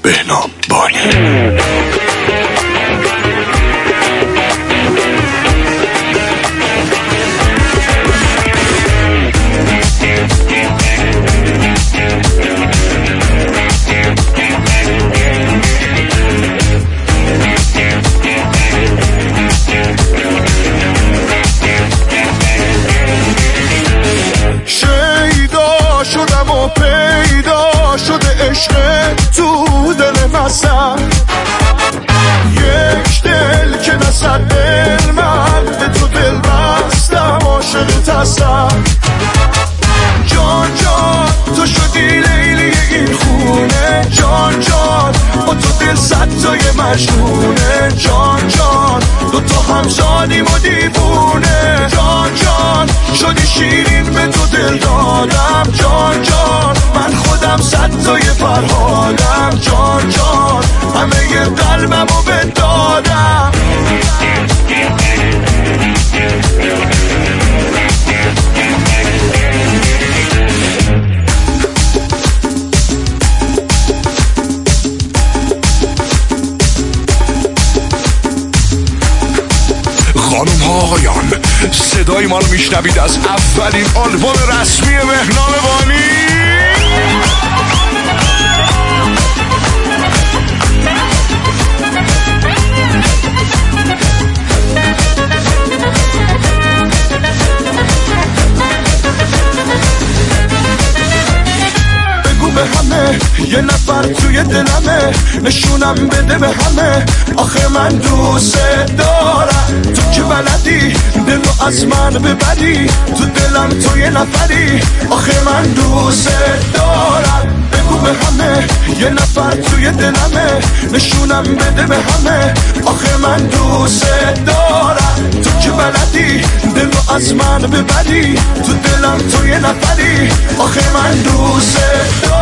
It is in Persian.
بهنام بانی. شیدا شدم و پیدا شده عشق تو دل مسم، یک دل که نصد دل من به تو دل بستم، عاشقت هستم. جان جان تو شدی لیلی این خونه، جان جان با تو دل صد تای مجنونه، جان جان دوتا همزادیم و دیوونه، جان جان شدی شیرین به تو دل دادم، جان جان من خودم صد تای فرهادم، جان جان همه ی قلبمو بدادم. خانم ها آقایان، صدای ما رو میشنوید از اولین آلبوم رسمی بهنام بانی. به همه یه نفر توی دلمه، نشونم بده به همه آخه من دوست دارم. تو که بلدی دلو از من ببری، تو دلم تو یه نفری آخه من دوست دارم. بگو به همه یه نفر توی دلمه، نشونم بده به همه آخه من دوست دارم. تو که بلدی دلو از من ببری، تو دلم تو یه نفری آخه من دوست دارم.